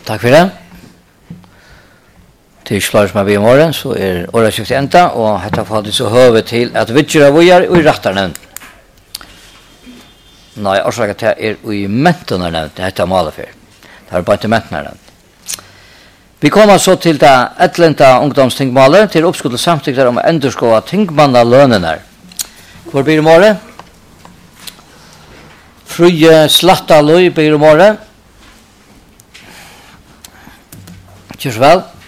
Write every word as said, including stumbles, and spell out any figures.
Takk for det. Til slags med vi i morgen, så er årskiftet enda, og dette får de så høve til at vi gjør vi er i retterne. Nei, årsaken til er i mentene nevnt, det heter Malefyr. Det er bare ikke mentene nevnt. Vi kommer så til det etlenta ungdomstingmalet, til oppskudd til samtidig om å endurskåa tingmannalønene. Hvor blir det i morgen? Frøye Slattaløy blir i morgen. Kjør så vel.